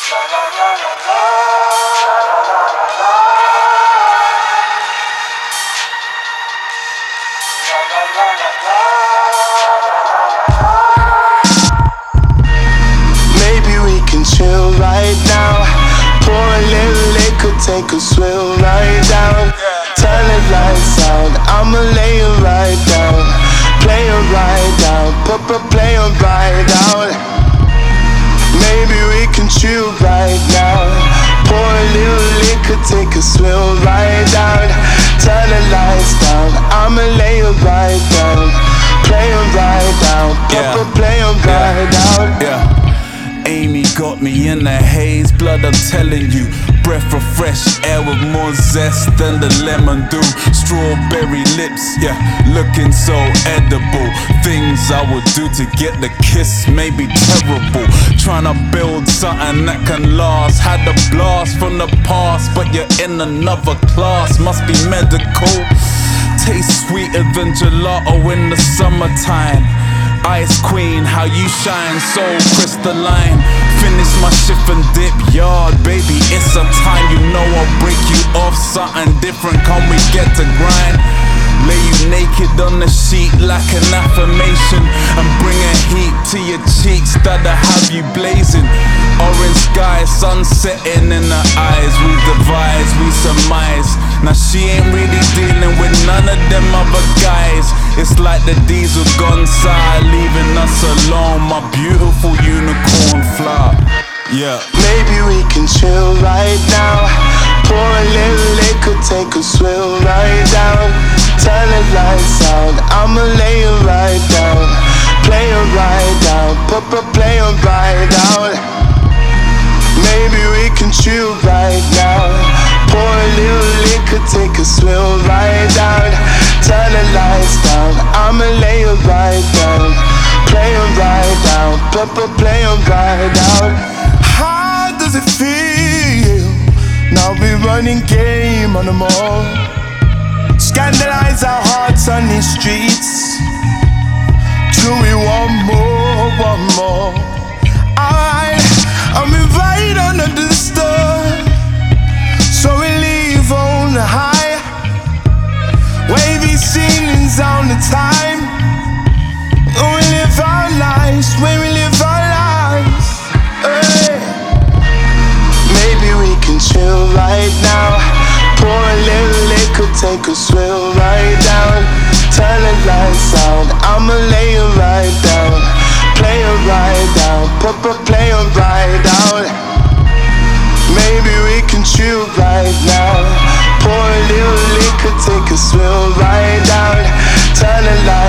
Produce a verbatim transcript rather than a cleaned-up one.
Maybe we can chill right now. Pour a little liquor, take a swill right down. Turn the lights out, I'ma lay it right down. Play it right down, put a play it right out. Maybe we can chill right now. Pour a little liquor, take a swill right down. Turn the lights down, I'ma lay it right down. Play it right down, put a play it right out. Yeah. Amy got me in the haze, blood I'm telling you. Breath of fresh air with more zest than the lemon do. Strawberry lips, yeah, looking so edible. Things I would do to get the kiss may be terrible. Tryna build something that can last. Had a blast from the past, but you're in another class. Must be medical. Tastes sweeter than gelato in the summertime. Ice queen, how you shine, so crystalline. Finish my shift and dip yard, baby, it's a time. You know I'll break you off, something different, can we get to grind? Lay you naked on the sheet like an affirmation, and bring a heat to your cheeks that'll have you blazing. Orange sky, sun setting in her eyes. We devise, we surmise. Now she ain't really dealing with none of them other guys. It's like the diesel gone side, leaving us alone. My beautiful unicorn flower. Yeah. Maybe we can chill right now. Pour a little liquor, take a swill right down. Turn the lights out, I'ma lay it right down. Play it right down, put a play it right out. Maybe we can chill right now. Pour a little liquor, take a swill right down. Turn the lights down, I'ma lay it right down. Play it right down, put a play it right out. How does it feel? Now we running game on the mall. Scandalize our hearts on these streets. Do we want more, want more? Alright, and we right under the store. So we leave on the high. Wavy ceilings on the time. And we live our lives, when we live our lives. Hey. Maybe we can chill right now. Pour a little liquor, take a swill right down. Turn the lights out, I'ma lay it right down. Play it right down, put a play it right out. Maybe we can chill right now. Pour a little liquor, take a swill right down. Turn the lights